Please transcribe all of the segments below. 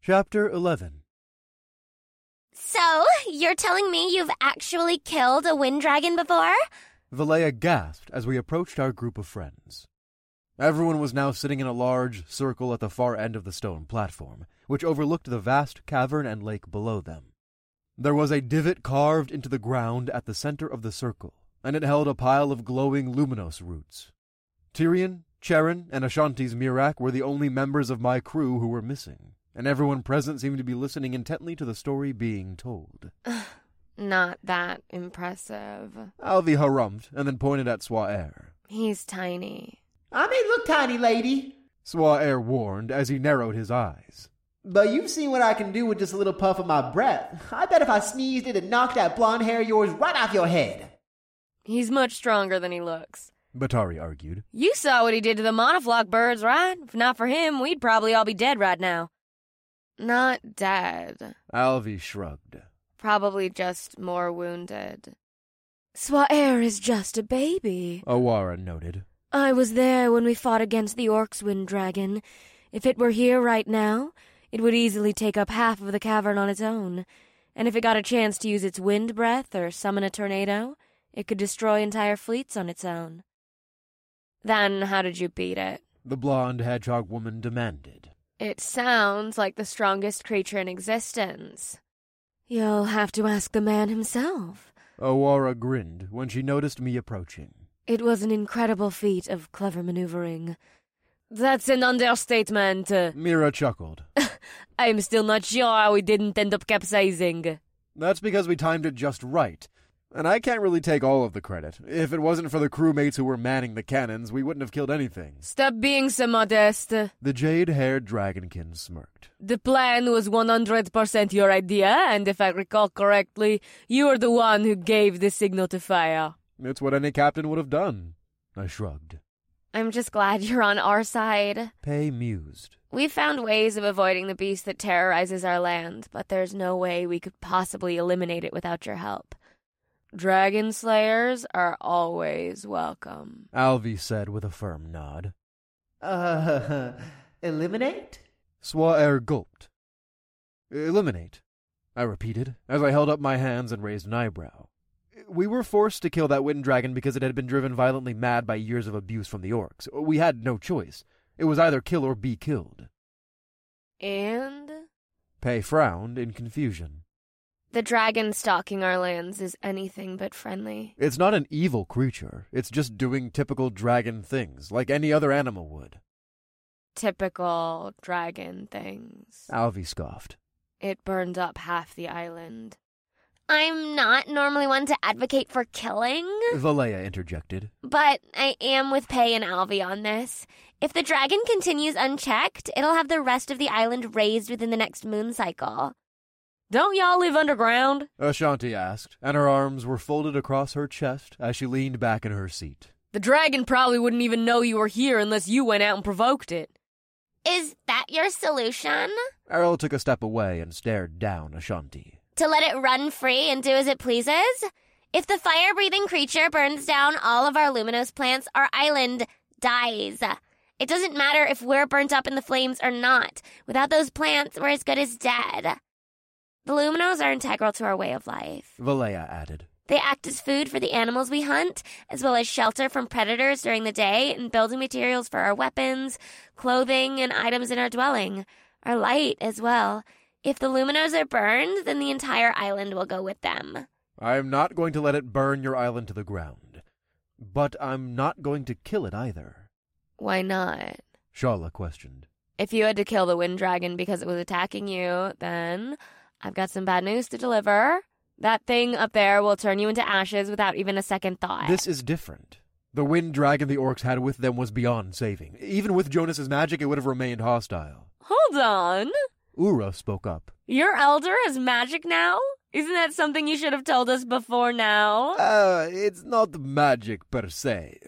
Chapter 11. So, you're telling me you've actually killed a wind dragon before? Valea gasped as we approached our group of friends. Everyone was now sitting in a large circle at the far end of the stone platform, which overlooked the vast cavern and lake below them. There was a divot carved into the ground at the center of the circle, and it held a pile of glowing luminous roots. Tyrion, Charon, and Ashanti's Mirak were the only members of my crew who were missing, and everyone present seemed to be listening intently to the story being told. Not that impressive. Alvi harumphed and then pointed at Swaer. He's tiny. I may look tiny, lady, Swaer warned as he narrowed his eyes. but you've seen what I can do with just a little puff of my breath. I bet if I sneezed, it'd knock that blonde hair of yours right off your head. He's much stronger than he looks. Batari argued. You saw what he did to the monoflock birds, right? If not for him, we'd probably all be dead right now. Not dead. Alvi shrugged. Probably just more wounded. Swaer is just a baby, Awara noted. I was there when we fought against the Orcs' wind dragon. If it were here right now, it would easily take up half of the cavern on its own. And if it got a chance to use its wind breath or summon a tornado, it could destroy entire fleets on its own. Then how did you beat it? The blonde hedgehog woman demanded. It sounds like the strongest creature in existence. You'll have to ask the man himself. Awara grinned when she noticed me approaching. It was an incredible feat of clever maneuvering. That's an understatement. Mira chuckled. I'm still not sure how we didn't end up capsizing. That's because we timed it just right. And I can't really take all of the credit. If it wasn't for the crewmates who were manning the cannons, we wouldn't have killed anything. Stop being so modest. The jade-haired dragonkin smirked. The plan was 100% your idea, and if I recall correctly, you were the one who gave the signal to fire. It's what any captain would have done. I shrugged. I'm just glad you're on our side. Pei mused. We've found ways of avoiding the beast that terrorizes our land, but there's no way we could possibly eliminate it without your help. Dragon slayers are always welcome, Alvi said with a firm nod. Eliminate? Swaer gulped. Eliminate, I repeated, as I held up my hands and raised an eyebrow. We were forced to kill that wind dragon because it had been driven violently mad by years of abuse from the orcs. We had no choice. It was either kill or be killed. And? Pei frowned in confusion. The dragon stalking our lands is anything but friendly. It's not an evil creature. It's just doing typical dragon things, like any other animal would. Typical dragon things. Alvi scoffed. It burned up half the island. I'm not normally one to advocate for killing, Valea interjected. but I am with Pei and Alvi on this. If the dragon continues unchecked, it'll have the rest of the island razed within the next moon cycle. Don't y'all live underground? Ashanti asked, and her arms were folded across her chest as she leaned back in her seat. The dragon probably wouldn't even know you were here unless you went out and provoked it. Is that your solution? Errol took a step away and stared down Ashanti. To let it run free and do as it pleases? If the fire-breathing creature burns down all of our luminous plants, our island dies. It doesn't matter if we're burnt up in the flames or not. Without those plants, we're as good as dead. The luminos are integral to our way of life. Valea added. They act as food for the animals we hunt, as well as shelter from predators during the day and building materials for our weapons, clothing, and items in our dwelling. Our light as well. If the luminos are burned, then the entire island will go with them. I'm not going to let it burn your island to the ground. But I'm not going to kill it either. Why not? Shala questioned. If you had to kill the wind dragon because it was attacking you, then I've got some bad news to deliver. That thing up there will turn you into ashes without even a second thought. This is different. The wind dragon the orcs had with them was beyond saving. Even with Jonas's magic, it would have remained hostile. Hold on. Ura spoke up. Your elder has magic now? Isn't that something you should have told us before now? It's not magic per se.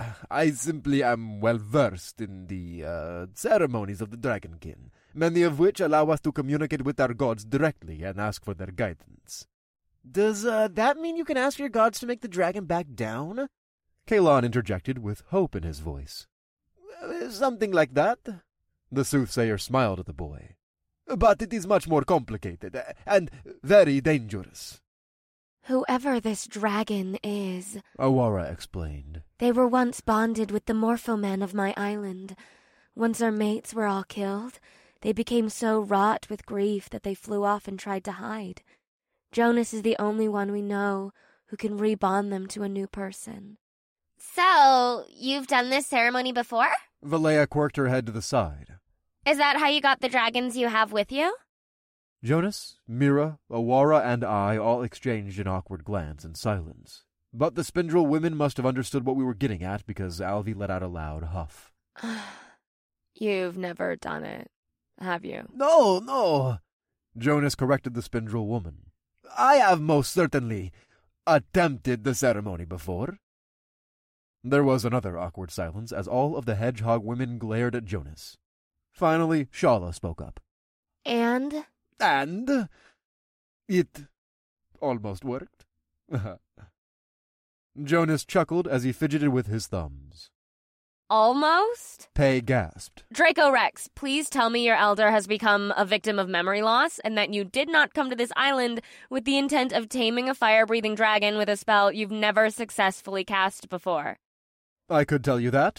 I simply am well versed in the ceremonies of the Dragonkin, many of which allow us to communicate with our gods directly and ask for their guidance. Does that mean you can ask your gods to make the dragon back down? Kalon interjected with hope in his voice. Something like that. The soothsayer smiled at the boy. But it is much more complicated and very dangerous. Whoever this dragon is, Awara explained. they were once bonded with the Morphomen of my island. Once our mates were all killed, they became so wrought with grief that they flew off and tried to hide. Jonas is the only one we know who can rebond them to a new person. So, you've done this ceremony before? Valea quirked her head to the side. Is that how you got the dragons you have with you? Jonas, Mira, Awara, and I all exchanged an awkward glance in silence. But the Spindrill women must have understood what we were getting at because Alvi let out a loud huff. You've never done it, have you? No. Jonas corrected the Spindrill woman. I have most certainly attempted the ceremony before. There was another awkward silence as all of the hedgehog women glared at Jonas. Finally, Shala spoke up. And it almost worked. Jonas chuckled as he fidgeted with his thumbs. almost? Pei gasped. Draco Rex, please tell me your elder has become a victim of memory loss and that you did not come to this island with the intent of taming a fire-breathing dragon with a spell you've never successfully cast before. I could tell you that,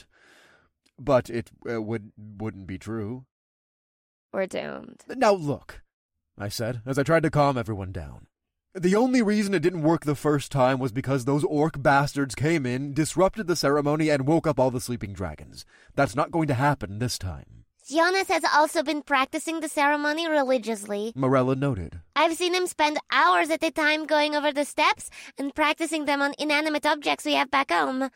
but it wouldn't be true. We're doomed. Now look, I said, as I tried to calm everyone down. The only reason it didn't work the first time was because those orc bastards came in, disrupted the ceremony, and woke up all the sleeping dragons. That's not going to happen this time. Jonas has also been practicing the ceremony religiously. Morella noted. I've seen him spend hours at a time going over the steps and practicing them on inanimate objects we have back home.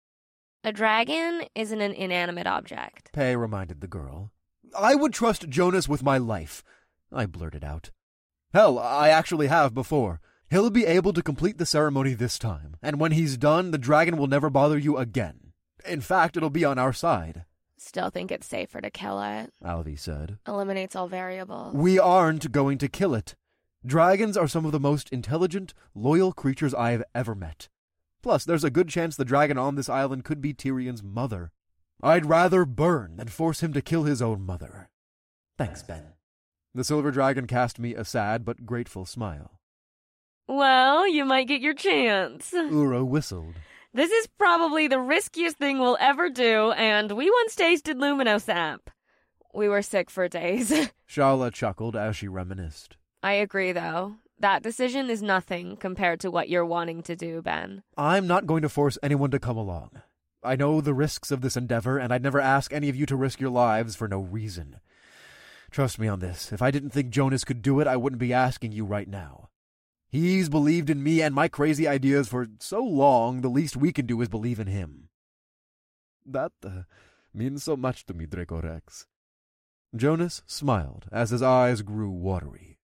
A dragon isn't an inanimate object. Pei reminded the girl. I would trust Jonas with my life, I blurted out. Hell, I actually have before. He'll be able to complete the ceremony this time, and when he's done, the dragon will never bother you again. In fact, it'll be on our side. Still think it's safer to kill it. Alvi said. Eliminates all variables. We aren't going to kill it. Dragons are some of the most intelligent, loyal creatures I have ever met. Plus, there's a good chance the dragon on this island could be Tyrion's mother. I'd rather burn than force him to kill his own mother. Thanks, Ben. The silver dragon cast me a sad but grateful smile. Well, you might get your chance. Uro whistled. This is probably the riskiest thing we'll ever do, and we once tasted Luminosap. We were sick for days. Shala chuckled as she reminisced. I agree, though. That decision is nothing compared to what you're wanting to do, Ben. I'm not going to force anyone to come along. I know the risks of this endeavor, and I'd never ask any of you to risk your lives for no reason. Trust me on this. If I didn't think Jonas could do it, I wouldn't be asking you right now. He's believed in me and my crazy ideas for so long, the least we can do is believe in him. That means so much to me, Draco Rex. Jonas smiled as his eyes grew watery.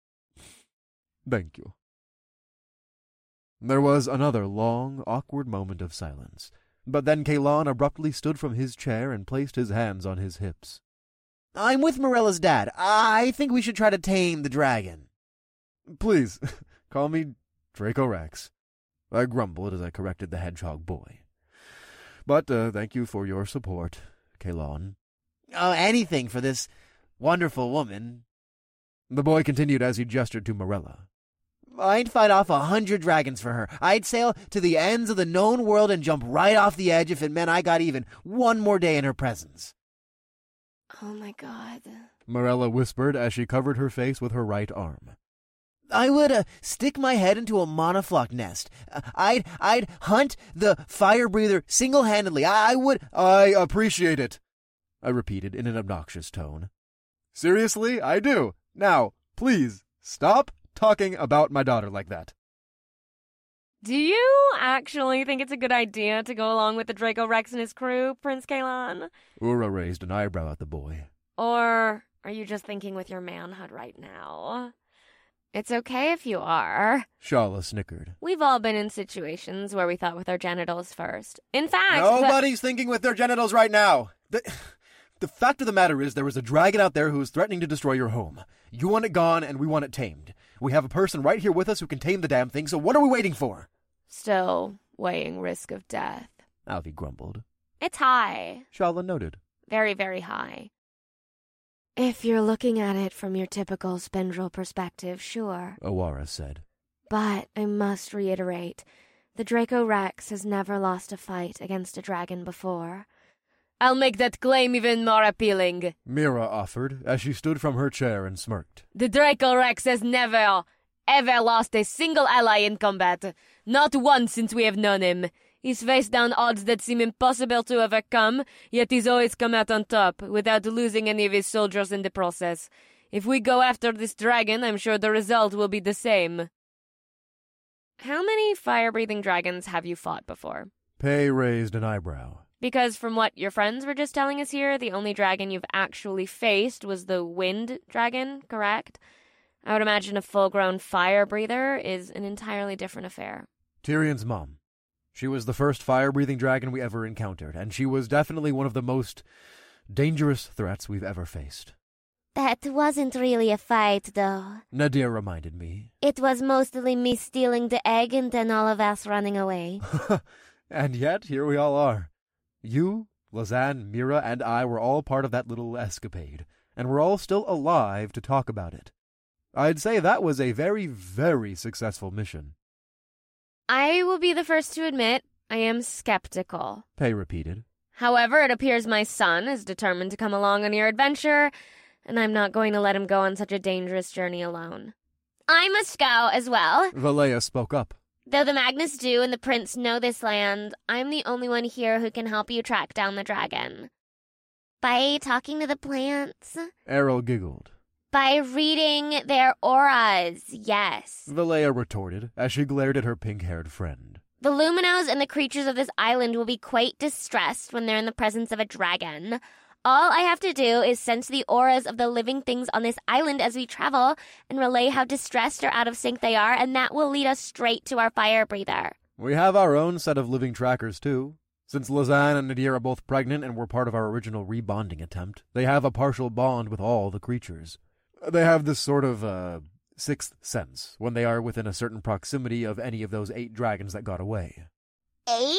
Thank you. There was another long, awkward moment of silence, but then Kaelon abruptly stood from his chair and placed his hands on his hips. I'm with Morella's dad. I think we should try to tame the dragon. Please, call me Draco Rex. I grumbled as I corrected the hedgehog boy. But thank you for your support, Kaelon. Oh, anything for this wonderful woman. The boy continued as he gestured to Morella. I'd fight off 100 dragons for her. I'd sail to the ends of the known world and jump right off the edge if it meant I got even one more day in her presence. Oh my God. Morella whispered as she covered her face with her right arm. I would stick my head into a monoflock nest. I'd hunt the fire breather single-handedly. I would... I appreciate it, I repeated in an obnoxious tone. Seriously, I do. Now, please, stop talking about my daughter like that. Do you actually think it's a good idea to go along with the Draco Rex and his crew, Prince Kaelon? Ura raised an eyebrow at the boy. Or are you just thinking with your manhood right now? It's okay if you are. Shala snickered. We've all been in situations where we thought with our genitals first. In fact... Nobody's thinking with their genitals right now. The fact of the matter is there is a dragon out there who is threatening to destroy your home. You want it gone, and we want it tamed. We have a person right here with us who can tame the damn thing, so what are we waiting for? Still weighing risk of death. Alvi grumbled. It's high. Shala noted. Very, very high. If you're looking at it from your typical spindrill perspective, sure. Awara said. But I must reiterate, the Draco Rex has never lost a fight against a dragon before. I'll make that claim even more appealing, Mira offered, as she stood from her chair and smirked. The Draco Rex has never, ever lost a single ally in combat. Not once since we have known him. He's faced down odds that seem impossible to overcome, yet he's always come out on top, without losing any of his soldiers in the process. If we go after this dragon, I'm sure the result will be the same. How many fire-breathing dragons have you fought before? Pei raised an eyebrow. Because from what your friends were just telling us here, the only dragon you've actually faced was the wind dragon, correct? I would imagine a full-grown fire breather is an entirely different affair. Tyrion's mom. She was the first fire-breathing dragon we ever encountered, and she was definitely one of the most dangerous threats we've ever faced. That wasn't really a fight, though. Nadir reminded me. It was mostly me stealing the egg and then all of us running away. And yet, here we all are. You, Lazan, Mira, and I were all part of that little escapade, and we're all still alive to talk about it. I'd say that was a very, very successful mission. I will be the first to admit I am skeptical. Pei repeated. However, it appears my son is determined to come along on your adventure, and I'm not going to let him go on such a dangerous journey alone. I must go as well. Valea spoke up. Though the Magnus do and the Prince know this land, I'm the only one here who can help you track down the dragon. By talking to the plants. Errol giggled. By reading their auras, yes. Valea retorted, as she glared at her pink-haired friend. The Luminos and the creatures of this island will be quite distressed when they're in the presence of a dragon. All I have to do is sense the auras of the living things on this island as we travel and relay how distressed or out of sync they are, and that will lead us straight to our fire breather. We have our own set of living trackers, too. Since Lazan and Nadir are both pregnant and were part of our original rebonding attempt, they have a partial bond with all the creatures. They have this sort of, sixth sense when they are within a certain proximity of any of those 8 dragons that got away. 8?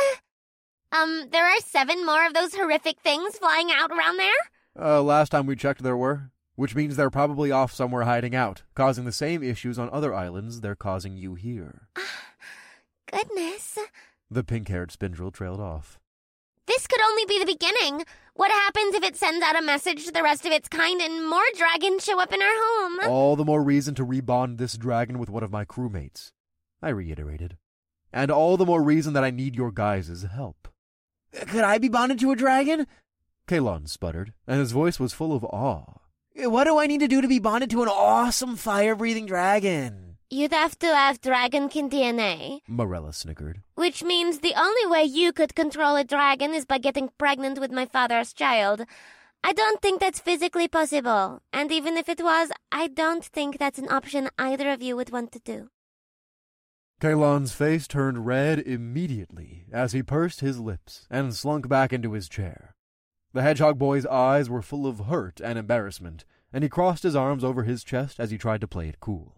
There are 7 more of those horrific things flying out around there? Last time we checked there were, which means they're probably off somewhere hiding out, causing the same issues on other islands they're causing you here. Goodness. The pink-haired spindrill trailed off. This could only be the beginning. What happens if it sends out a message to the rest of its kind and more dragons show up in our home? All the more reason to rebond this dragon with one of my crewmates, I reiterated. And all the more reason that I need your guys' help. Could I be bonded to a dragon? Kalon sputtered, and his voice was full of awe. What do I need to do to be bonded to an awesome fire-breathing dragon? You'd have to have dragonkin DNA. Morella snickered. Which means the only way you could control a dragon is by getting pregnant with my father's child. I don't think that's physically possible. And even if it was, I don't think that's an option either of you would want to do. Kalon's face turned red immediately as he pursed his lips and slunk back into his chair. The hedgehog boy's eyes were full of hurt and embarrassment, and he crossed his arms over his chest as he tried to play it cool.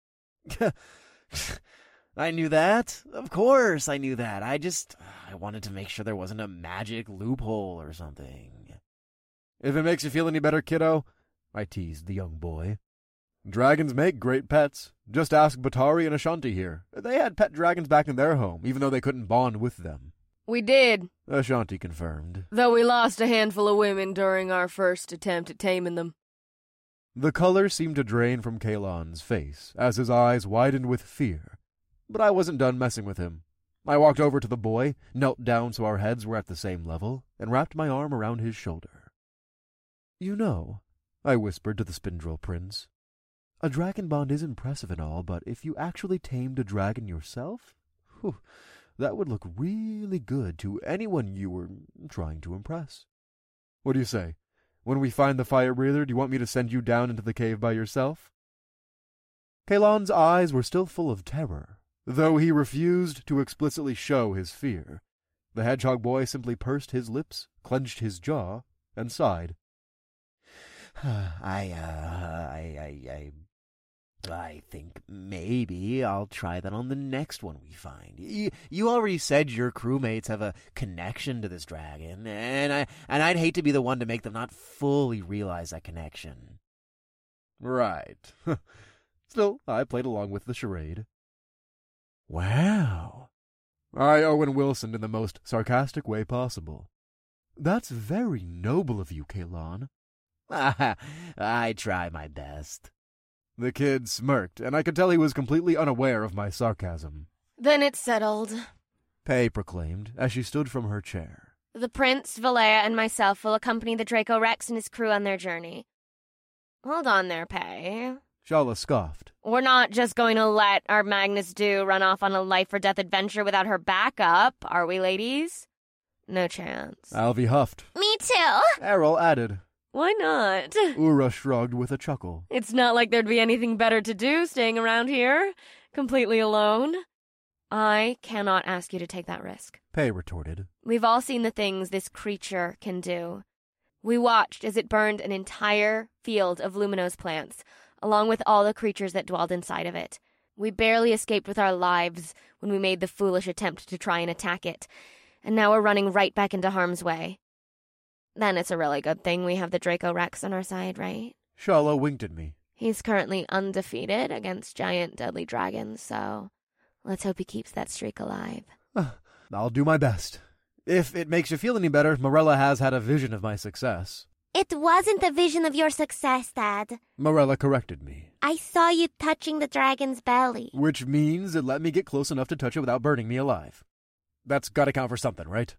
I knew that. Of course I knew that. I wanted to make sure there wasn't a magic loophole or something. If it makes you feel any better, kiddo, I teased the young boy. Dragons make great pets. Just ask Batari and Ashanti here. They had pet dragons back in their home, even though they couldn't bond with them. We did. Ashanti confirmed. Though we lost a handful of women during our first attempt at taming them. The color seemed to drain from Kalon's face as his eyes widened with fear, but I wasn't done messing with him. I walked over to the boy, knelt down so our heads were at the same level, and wrapped my arm around his shoulder. You know, I whispered to the Spindrill Prince, a dragon bond is impressive and all, but if you actually tamed a dragon yourself, that would look really good to anyone you were trying to impress. What do you say? When we find the fire breather, do you want me to send you down into the cave by yourself? Kalon's eyes were still full of terror, though he refused to explicitly show his fear. The hedgehog boy simply pursed his lips, clenched his jaw, and sighed. I think maybe I'll try that on the next one we find. You already said your crewmates have a connection to this dragon, and I'd hate to be the one to make them not fully realize that connection. Right. Still, I played along with the charade. Wow. I Owen Wilson in the most sarcastic way possible. That's very noble of you, Kalon. I try my best. The kid smirked, and I could tell he was completely unaware of my sarcasm. Then it's settled. Pei proclaimed, as she stood from her chair. The Prince, Valea, and myself will accompany the Draco Rex and his crew on their journey. Hold on there, Pei. Shala scoffed. We're not just going to let our Magnus Dew run off on a life-or-death adventure without her backup, are we, ladies? No chance. Alvi huffed. Me too. Errol added. Why not? Ura shrugged with a chuckle. It's not like there'd be anything better to do staying around here, completely alone. I cannot ask you to take that risk. Pei retorted. We've all seen the things this creature can do. We watched as it burned an entire field of luminose plants, along with all the creatures that dwelled inside of it. We barely escaped with our lives when we made the foolish attempt to try and attack it, and now we're running right back into harm's way. Then it's a really good thing we have the Draco Rex on our side, right? Shala winked at me. He's currently undefeated against giant deadly dragons, so let's hope he keeps that streak alive. I'll do my best. If it makes you feel any better, Morella has had a vision of my success. It wasn't a vision of your success, Dad. Morella corrected me. I saw you touching the dragon's belly. Which means it let me get close enough to touch it without burning me alive. That's gotta count for something, right?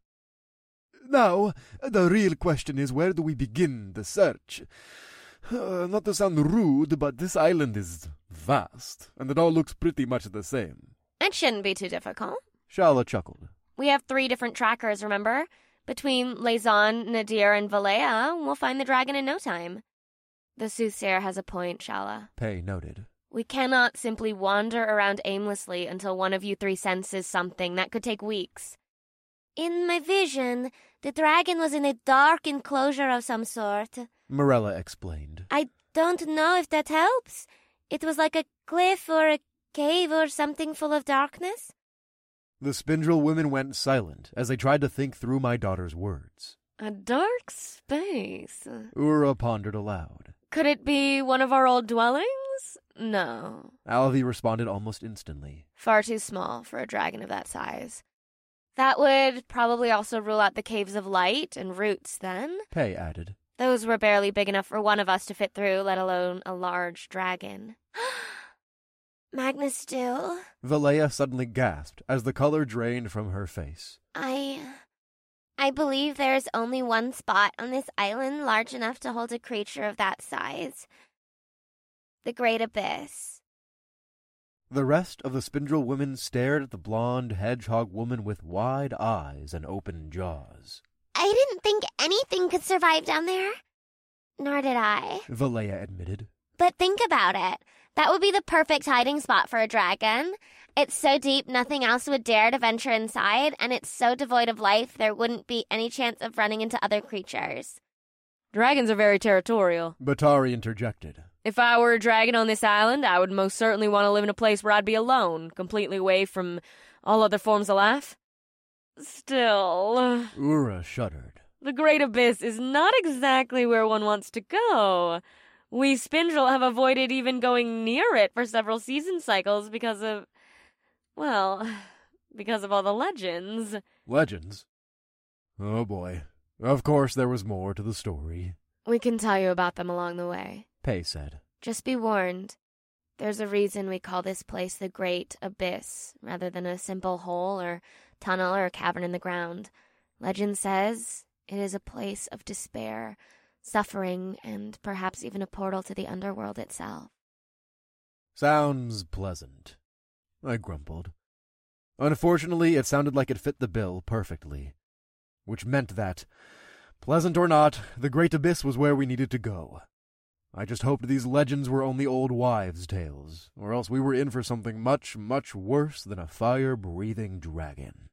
Now, the real question is, where do we begin the search? Not to sound rude, but this island is vast, and it all looks pretty much the same. It shouldn't be too difficult. Shala chuckled. We have 3 different trackers, remember? Between Lazon, Nadir, and Valea, we'll find the dragon in no time. The soothsayer has a point, Shala. Pei noted. We cannot simply wander around aimlessly until one of you 3 senses something. That could take weeks. In my vision, the dragon was in a dark enclosure of some sort. Morella explained. I don't know if that helps. It was like a cliff or a cave or something full of darkness. The Spindrill women went silent as they tried to think through my daughter's words. A dark space. Ura pondered aloud. Could it be one of our old dwellings? No. Alvi responded almost instantly. Far too small for a dragon of that size. That would probably also rule out the Caves of Light and Roots, then. Pei added. Those were barely big enough for one of us to fit through, let alone a large dragon. Magnus still? Valea suddenly gasped as the color drained from her face. I believe there's only one spot on this island large enough to hold a creature of that size. The Great Abyss. The rest of the Spindrill women stared at the blonde hedgehog woman with wide eyes and open jaws. I didn't think anything could survive down there. Nor did I. Valea admitted. But think about it. That would be the perfect hiding spot for a dragon. It's so deep nothing else would dare to venture inside, and it's so devoid of life there wouldn't be any chance of running into other creatures. Dragons are very territorial. Batari interjected. If I were a dragon on this island, I would most certainly want to live in a place where I'd be alone, completely away from all other forms of life. Still, Ura shuddered. The Great Abyss is not exactly where one wants to go. We Spindrill have avoided even going near it for several season cycles because of all the legends. Legends? Oh boy. Of course there was more to the story. We can tell you about them along the way. Pei said. Just be warned. There's a reason we call this place the Great Abyss, rather than a simple hole or tunnel or cavern in the ground. Legend says it is a place of despair, suffering, and perhaps even a portal to the underworld itself. Sounds pleasant, I grumbled. Unfortunately, it sounded like it fit the bill perfectly, which meant that, pleasant or not, the Great Abyss was where we needed to go. I just hoped these legends were only old wives' tales, or else we were in for something much, much worse than a fire-breathing dragon.